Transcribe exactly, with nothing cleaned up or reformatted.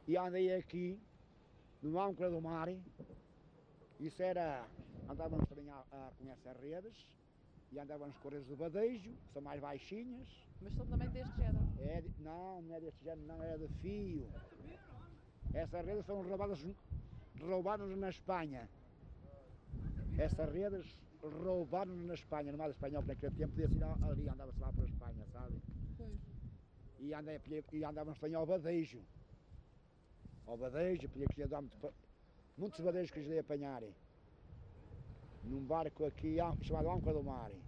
e andei aqui, no âncora do mar, isso era, andávamos também a, a, com essas redes, e andávamos com redes do Badejo, que são mais baixinhas. Mas são também deste género? É, de- não, não é deste género, não, era de fio. Essas redes foram roubadas, roubaram-nos na Espanha. Essas redes roubaram-nos na Espanha, no mar espanhol, porque naquele tempo podia-se ir ali, andava-se lá para a Espanha, sabe? Pois. E, andei, e andávamos também ao Badejo. Ao Badejo, podia que andar muito, muitos badejos que lhes dei a apanhar. Num barco aqui chamado Âncora do Mar.